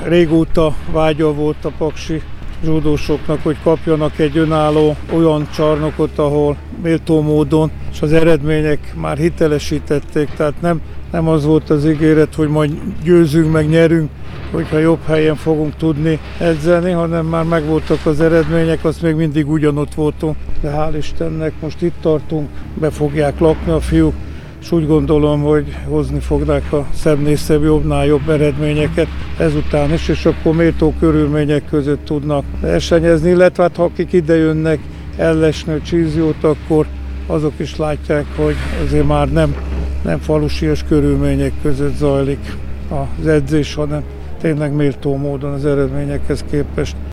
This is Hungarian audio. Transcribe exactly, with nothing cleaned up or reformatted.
régóta vágya volt a paksi zsúdósoknak, hogy kapjanak egy önálló olyan csarnokot, ahol méltó módon, és az eredmények már hitelesítették, tehát nem, nem az volt az ígéret, hogy majd győzünk, meg nyerünk, hogyha jobb helyen fogunk tudni edzeni, hanem már megvoltak az eredmények, azt még mindig ugyanott voltunk, de hál' Istennek most itt tartunk, be fogják lakni a fiúk, és úgy gondolom, hogy hozni fognak a szebbnél szebb, jobbnál jobb eredményeket ezután is, és akkor méltó körülmények között tudnak versenyezni, illetve hát, ha akik ide jönnek ellesni a Csíziót, akkor azok is látják, hogy azért már nem, nem falusias körülmények között zajlik az edzés, hanem tényleg méltó módon az eredményekhez képest.